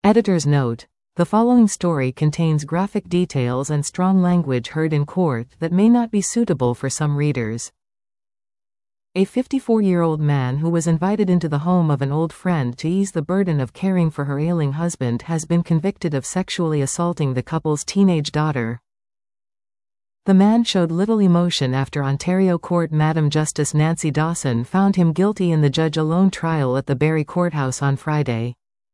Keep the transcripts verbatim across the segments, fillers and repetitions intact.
Editor's note: the following story contains graphic details and strong language heard in court that may not be suitable for some readers. A fifty-four-year-old man who was invited into the home of an old friend to ease the burden of caring for her ailing husband has been convicted of sexually assaulting the couple's teenage daughter. The man showed little emotion after Ontario Court Madam Justice Nancy Dawson found him guilty in the judge-alone trial at the Barrie Courthouse on Friday.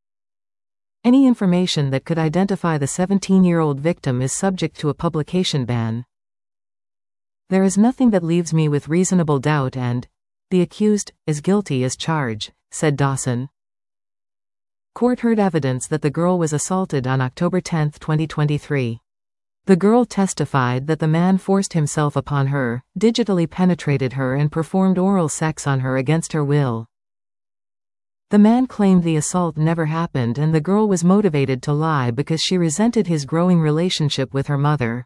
Any information that could identify the seventeen-year-old victim is subject to a publication ban. There is nothing that leaves me with reasonable doubt and the accused is guilty as charged, said Dawson. Court heard evidence that the girl was assaulted on October tenth, twenty twenty-three. The girl testified that the man forced himself upon her, digitally penetrated her and performed oral sex on her against her will. The man claimed the assault never happened and the girl was motivated to lie because she resented his growing relationship with her mother.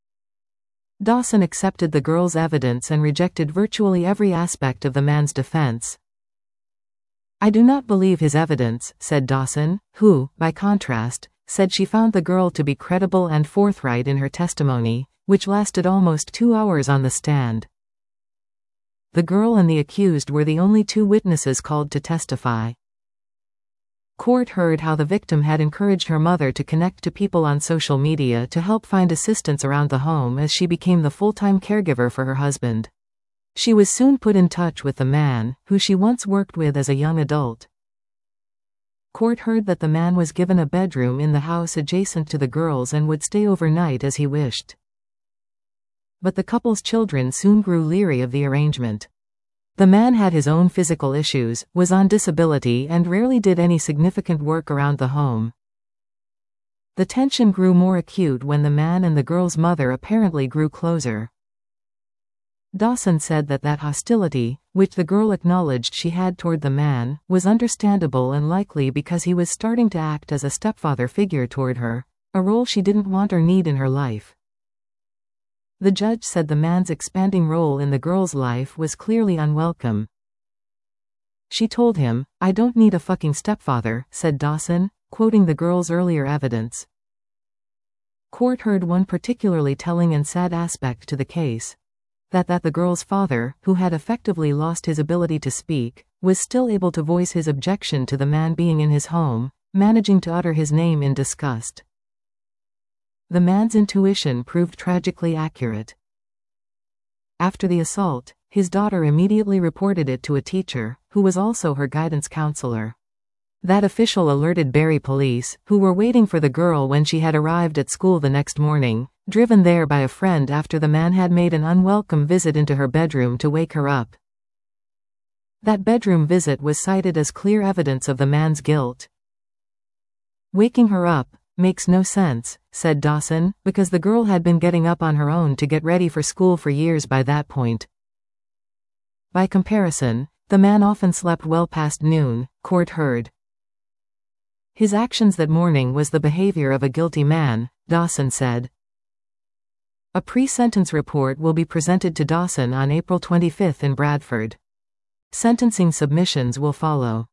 Dawson accepted the girl's evidence and rejected virtually every aspect of the man's defense. I do not believe his evidence, said Dawson, who, by contrast, said she found the girl to be credible and forthright in her testimony, which lasted almost two hours on the stand. The girl and the accused were the only two witnesses called to testify. Court heard how the victim had encouraged her mother to connect to people on social media to help find assistance around the home as she became the full-time caregiver for her husband. She was soon put in touch with the man, who she once worked with as a young adult. Court heard that the man was given a bedroom in the house adjacent to the girls and would stay overnight as he wished. But the couple's children soon grew leery of the arrangement. The man had his own physical issues, was on disability and rarely did any significant work around the home. The tension grew more acute when the man and the girl's mother apparently grew closer. Dawson said that that hostility, which the girl acknowledged she had toward the man, was understandable and likely because he was starting to act as a stepfather figure toward her, a role she didn't want or need in her life. The judge said the man's expanding role in the girl's life was clearly unwelcome. She told him, "I don't need a fucking stepfather," said Dawson, quoting the girl's earlier evidence. Court heard one particularly telling and sad aspect to the case. That that the girl's father, who had effectively lost his ability to speak, was still able to voice his objection to the man being in his home, managing to utter his name in disgust. The man's intuition proved tragically accurate. After the assault, his daughter immediately reported it to a teacher, who was also her guidance counselor. That official alerted Barrie police, who were waiting for the girl when she had arrived at school the next morning, driven there by a friend after the man had made an unwelcome visit into her bedroom to wake her up. That bedroom visit was cited as clear evidence of the man's guilt. Waking her up makes no sense, said Dawson, because the girl had been getting up on her own to get ready for school for years by that point. By comparison, the man often slept well past noon, court heard. His actions that morning was the behavior of a guilty man, Dawson said. A pre-sentence report will be presented to Dawson on April twenty-fifth in Bradford. Sentencing submissions will follow.